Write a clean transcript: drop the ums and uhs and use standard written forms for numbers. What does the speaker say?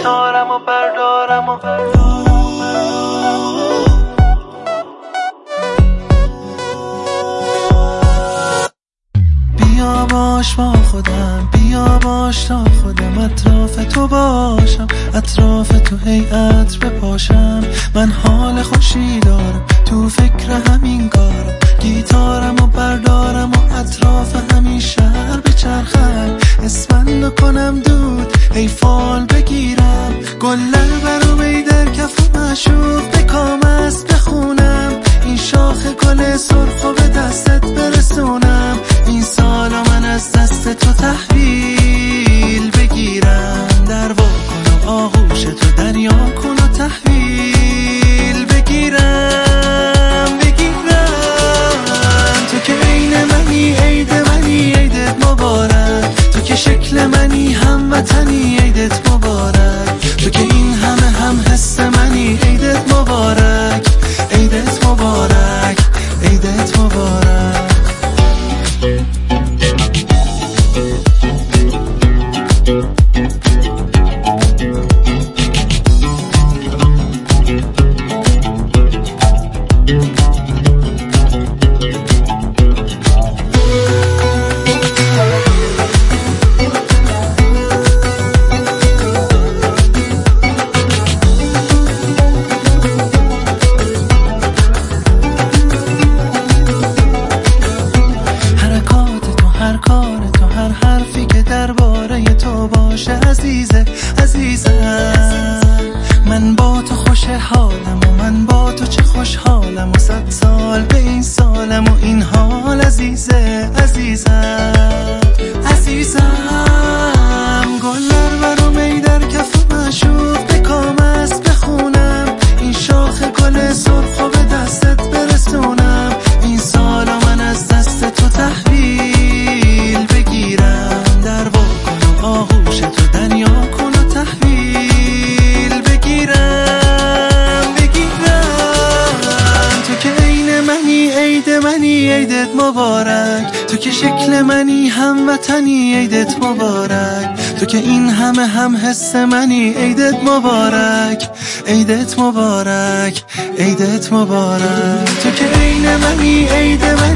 گیتارم و بردارم و بیا باش با خودم، بیا باش تا خودم اطراف تو باشم، اطراف تو هی عطر بپاشم. من حال خوشی دارم، تو فکر همین کارم، گیتارم و بردارم و اطراف همین شهر بچرخم، اسفندو کنم دود هی فال بگیرم، گلر برام در کف و معشوق بکام است بخونم، این شاخ گل سرخو به دستت برسونم، این سالا من از دست تو تحویل بگیرم، در وا کن و آغوش تو دریا کن و تحویل بگیرم تو که عین منی عید منی عیدت مبارک، تو که شکل منی هموطنی عیدت مبارک، تو که این همه هم حس منی عیدت مبارک، عیدت مبارک، عیدت مبارک. من با تو خوش حالم و من با تو چه خوشحالم و 100 سال به این سالم و این حال عزیزه عزیزم عزیزم، گلر برام ای در کف و معشوق بکام است بخونم، این شاخ گل سرخو به دستت برسونم، این سالا من از دست تو تحویل بگیرم، در وا کن و آغوش تو دریا کن و تحویل بگیرم تو که عین منی عید منی عیدت مبارک، تو که شکل منی هموطنی عیدت مبارک، تو که این همه هم حس منی عیدت مبارک، عیدت مبارک، عیدت مبارک، تو که عین منی عید منی